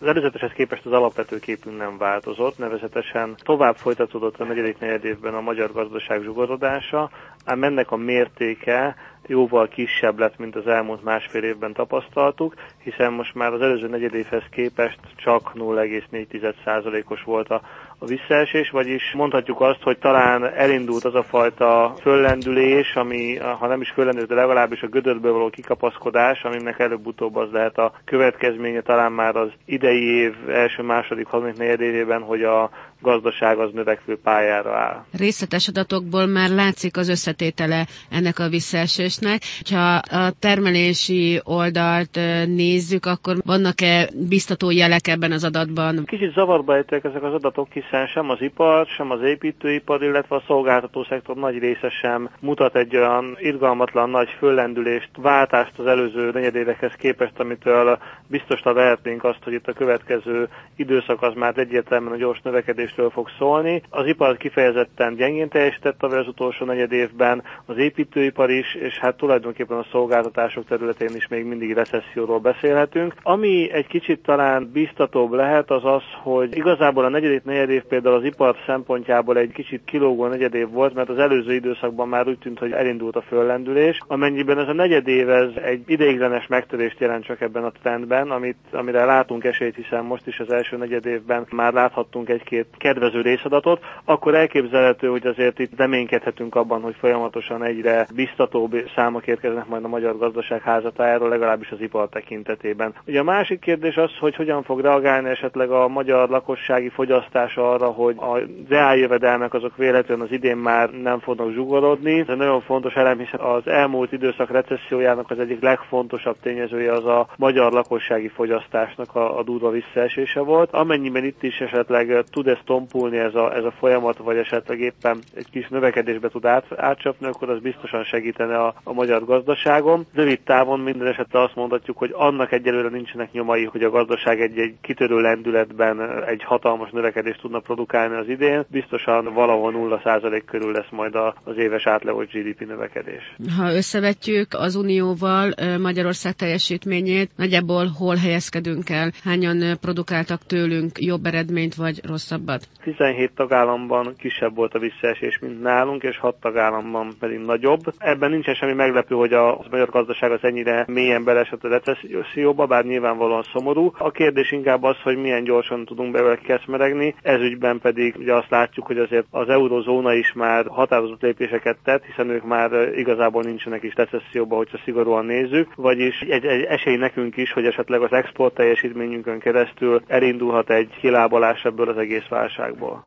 Az előzeteshez képest az alapvető képünk nem változott, nevezetesen tovább folytatódott a negyedik negyedévben a magyar gazdaság zsugorodása, ám ennek a mértéke jóval kisebb lett, mint az elmúlt másfél évben tapasztaltuk, hiszen most már az előző negyedévhez képest csak 0,4%-os volt a visszaesés, vagyis mondhatjuk azt, hogy talán elindult az a fajta föllendülés, ami, ha nem is föllendülés, de legalábbis a gödörből való kikapaszkodás, aminek előbb-utóbb az lehet a következménye talán már az idei év első, második, harmadik negyedévében, hogy a gazdaság az növekvő pályára áll. Részletes adatokból már látszik az összetétele ennek a visszaesésnek. Ha a termelési oldalt nézzük, akkor vannak-e biztató jelek ebben az adatban? Kicsit zavarba ejtőek ezek az adatok, hiszen sem az ipar, sem az építőipar, illetve a szolgáltató szektor nagy része sem mutat egy olyan irgalmatlan nagy föllendülést, váltást az előző negyedévekhez képest, amitől biztosra vehetnénk azt, hogy itt a következő időszak az már egyértelműen a gyors növekedésről fog szólni. Az ipar kifejezetten gyengén teljesített az utolsó negyedévben, az építőipar is, és hát tulajdonképpen a szolgáltatások területén is még mindig recesszióról beszélhetünk. Ami egy kicsit talán biztatóbb lehet, az az, hogy igazából a negyedik negyedév például az ipar szempontjából egy kicsit kilógó negyedév volt, mert az előző időszakban már úgy tűnt, hogy elindult a föllendülés, amennyiben ez a negyedév ez egy ideiglenes megtörést jelent csak ebben a trendben, amire látunk esélyt, hiszen most is az első negyedévben már láthattunk egy-két kedvező részadatot, akkor elképzelhető, hogy azért itt reménykedhetünk abban, hogy folyamatosan egyre biztatóbb számok érkeznek majd a magyar gazdaság házatájáról, legalábbis az ipar tekintetében. Ugye a másik kérdés az, hogy hogyan fog reagálni esetleg a magyar lakossági fogyasztás arra, hogy a reáljövedelmek azok véletlenül az idén már nem fognak zsugorodni. Ez egy nagyon fontos elem, hiszen az elmúlt időszak recessziójának az egyik legfontosabb tényezője az a magyar lakossági fogyasztásnak a durva visszaesése volt. Amennyiben itt is esetleg tud ez tompulni ez a folyamat, vagy esetleg éppen egy kis növekedésbe tud átcsapni, akkor az biztosan segítene a magyar gazdaságon. Rövid távon minden esetre azt mondhatjuk, hogy annak egyelőre nincsenek nyomai, hogy a gazdaság egy kitörő lendületben egy hatalmas növekedést tudna produkálni az idén. Biztosan valahol 0% körül lesz majd az éves átlagos GDP növekedés. Ha összevetjük az Unióval Magyarország teljesítményét, nagyjából hol helyezkedünk el? Hányan produkáltak tőlünk jobb eredményt vagy rosszabbat? 17 tagállamban kisebb volt a visszaesés, mint nálunk, és 6 tagállamban pedig nagyobb. Ebben nincsen semmi meglepő, hogy a magyar gazdaság az ennyire mélyen beleesett a recesszióba, bár nyilvánvalóan szomorú. A kérdés inkább az, hogy milyen gyorsan tudunk belőle keszmeregni. Ez ügyben pedig ugye azt látjuk, hogy azért az eurozóna is már határozott lépéseket tett, hiszen ők már igazából nincsenek is recesszióba, hogyha szigorúan nézzük, vagyis egy esély nekünk is, hogy esetleg az export teljesítményünkön keresztül elindulhat egy kilábalás ebből az egész válságból.